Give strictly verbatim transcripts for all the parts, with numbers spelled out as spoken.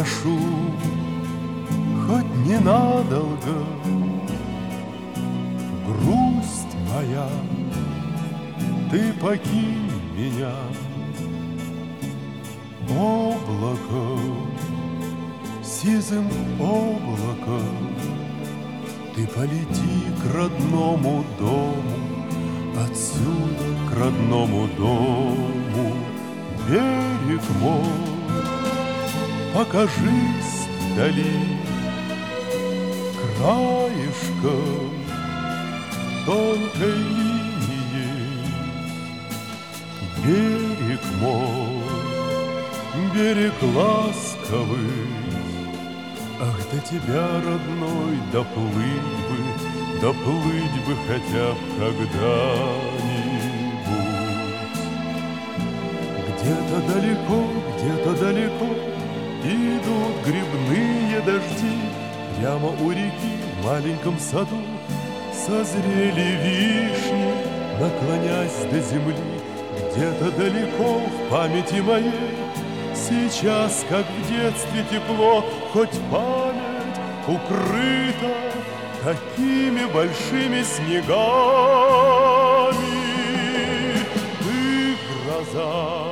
прошу, хоть ненадолго, грусть моя, ты покинь меня. Облако, сизым облаком, ты полети к родному дому, отсюда к родному дому. Берег мой, покажись вдали, краешком тонкой линии. Берег мой, берег ласковый, ах, до тебя, родной, доплыть бы, доплыть бы хотя б когда-нибудь. Где-то далеко, где-то далеко идут грибные дожди. Прямо у реки в маленьком саду созрели вишни, наклонясь до земли. Где-то далеко в памяти моей сейчас, как в детстве, тепло, хоть память укрыта такими большими снегами. Ты, гроза,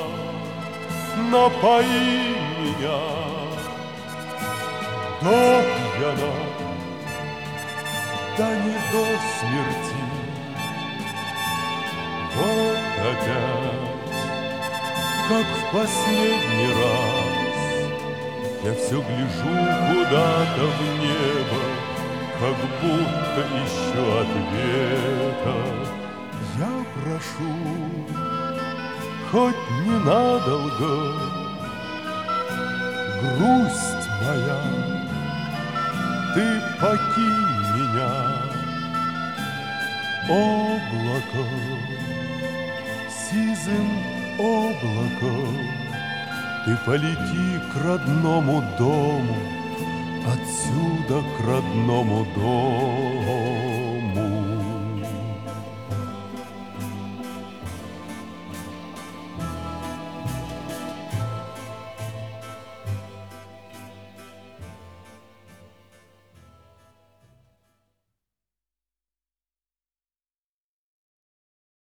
напои меня до пьяна, да не до смерти. Вот опять, как в последний раз, я все гляжу куда-то в небо, как будто ищу ответа. Я прошу, хоть ненадолго, грусть моя, ты покинь меня. Облако, сизым облаком, ты полети к родному дому, отсюда к родному дому.